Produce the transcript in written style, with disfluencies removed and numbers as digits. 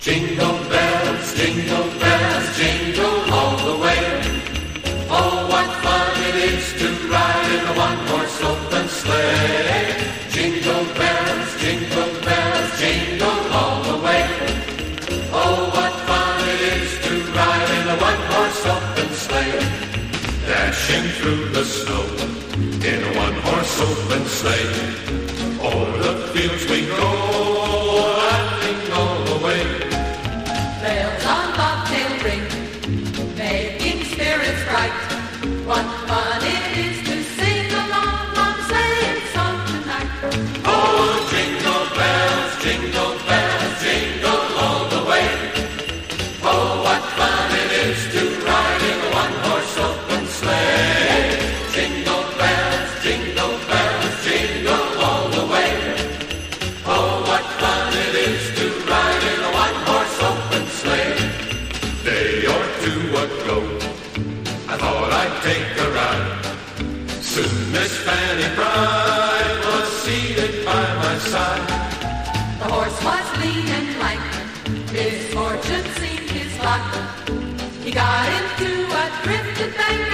Jingle bells, jingle all the way. Oh, what fun it is to ride in a one-horse open sleigh. Jingle bells, jingle all the way. Oh, what fun it is to ride in a one-horse open sleigh. Dashing through the snow in a one-horse open sleigh. O'er the fields we go, laughing all the way. Bells on bobtail ring, making spirits bright. What fun it is to sing along on sleighing song tonight. Oh, jingle bells, jingle all the way. Oh, what fun it is to ride in a one-horse open sleigh. Jingle bells, jingle all the way. Oh, what fun it is to ride in a one-horse open sleigh. Day or two ago, I thought I'd take a ride. Soon Miss Fanny Bride was seated by my side. The horse was lean and lank, misfortune seemed his lot. He got into a drifted bank